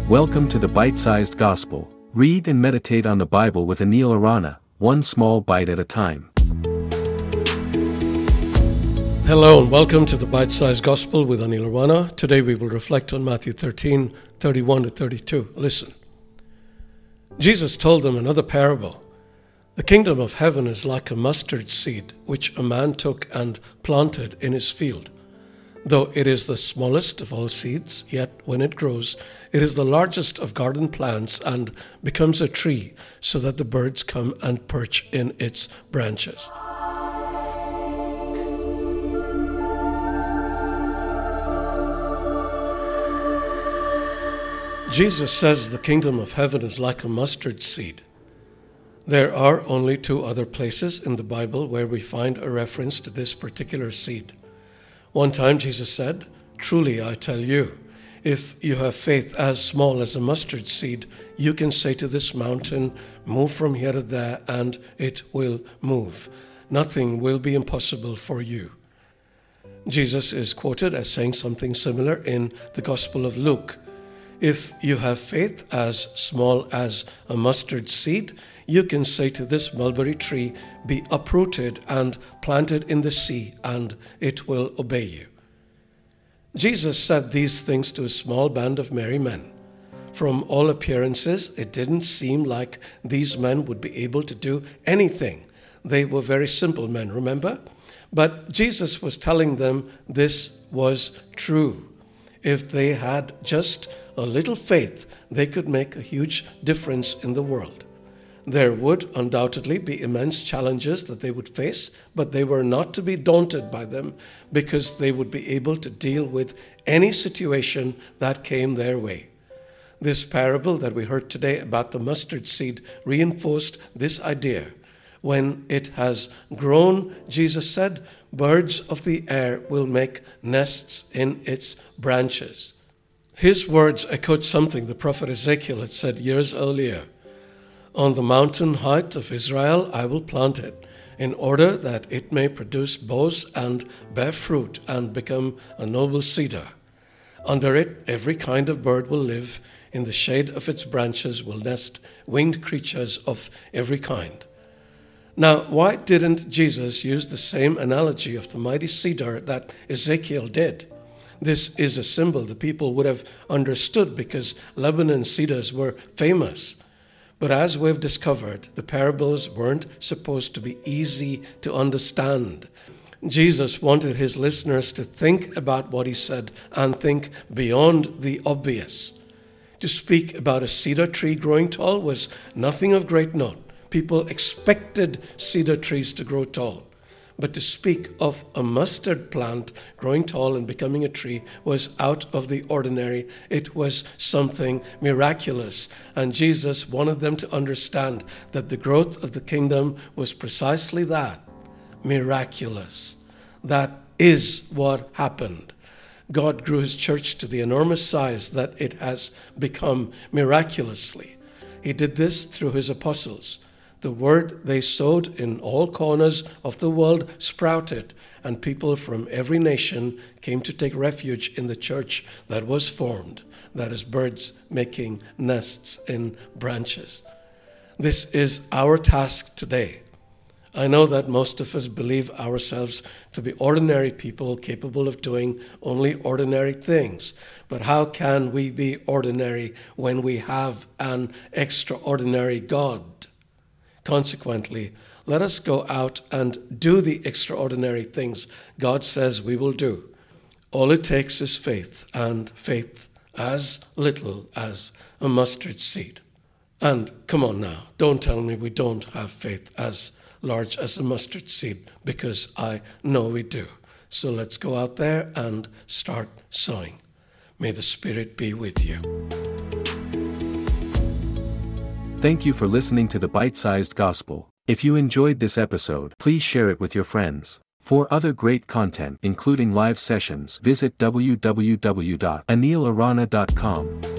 Welcome to the Bite-Sized Gospel. Read and meditate on the Bible with Anil Arana, one small bite at a time. Hello and welcome to the Bite-Sized Gospel with Anil Arana. Today we will reflect on Matthew 13, 31 to 32. Listen. Jesus told them another parable. The kingdom of heaven is like a mustard seed, which a man took and planted in his field. Though it is the smallest of all seeds, yet when it grows, it is the largest of garden plants and becomes a tree, so that the birds come and perch in its branches. Jesus says the kingdom of heaven is like a mustard seed. There are only two other places in the Bible where we find a reference to this particular seed. One time Jesus said, "Truly I tell you, if you have faith as small as a mustard seed, you can say to this mountain, 'Move from here to there,' and it will move. Nothing will be impossible for you." Jesus is quoted as saying something similar in the Gospel of Luke. If you have faith as small as a mustard seed, you can say to this mulberry tree, "Be uprooted and planted in the sea," and it will obey you. Jesus said these things to a small band of merry men. From all appearances, it didn't seem like these men would be able to do anything. They were very simple men, remember? But Jesus was telling them this was true. If they had just a little faith, they could make a huge difference in the world. There would undoubtedly be immense challenges that they would face, but they were not to be daunted by them because they would be able to deal with any situation that came their way. This parable that we heard today about the mustard seed reinforced this idea. When it has grown, Jesus said, birds of the air will make nests in its branches. His words echoed something the prophet Ezekiel had said years earlier. On the mountain height of Israel I will plant it, in order that it may produce boughs and bear fruit and become a noble cedar. Under it every kind of bird will live, in the shade of its branches will nest winged creatures of every kind. Now, why didn't Jesus use the same analogy of the mighty cedar that Ezekiel did? This is a symbol the people would have understood because Lebanon cedars were famous. But as we've discovered, the parables weren't supposed to be easy to understand. Jesus wanted his listeners to think about what he said and think beyond the obvious. To speak about a cedar tree growing tall was nothing of great note. People expected cedar trees to grow tall. But to speak of a mustard plant growing tall and becoming a tree was out of the ordinary. It was something miraculous. And Jesus wanted them to understand that the growth of the kingdom was precisely that, miraculous. That is what happened. God grew his church to the enormous size that it has become miraculously. He did this through his apostles. The word they sowed in all corners of the world sprouted, and people from every nation came to take refuge in the church that was formed, that is, birds making nests in branches. This is our task today. I know that most of us believe ourselves to be ordinary people capable of doing only ordinary things. But how can we be ordinary when we have an extraordinary God? Consequently, let us go out and do the extraordinary things God says we will do. All it takes is faith, and faith as little as a mustard seed. And come on now, don't tell me we don't have faith as large as a mustard seed, because I know we do. So let's go out there and start sowing. May the Spirit be with you. Thank you for listening to the Bite-Sized Gospel. If you enjoyed this episode, please share it with your friends. For other great content, including live sessions, visit www.anilarana.com.